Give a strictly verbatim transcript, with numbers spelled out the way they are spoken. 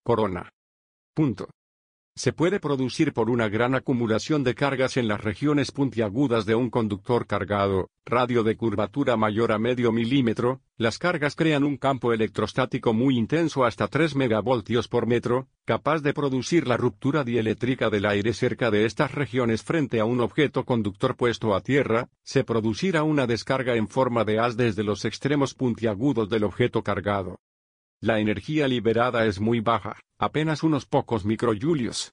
corona. Punto. Se puede producir por una gran acumulación de cargas en las regiones puntiagudas de un conductor cargado, radio de curvatura mayor a medio milímetro. Las cargas crean un campo electrostático muy intenso hasta tres megavoltios por metro, capaz de producir la ruptura dieléctrica del aire cerca de estas regiones frente a un objeto conductor puesto a tierra. Se producirá una descarga en forma de haz desde los extremos puntiagudos del objeto cargado. La energía liberada es muy baja, apenas unos pocos microjulios,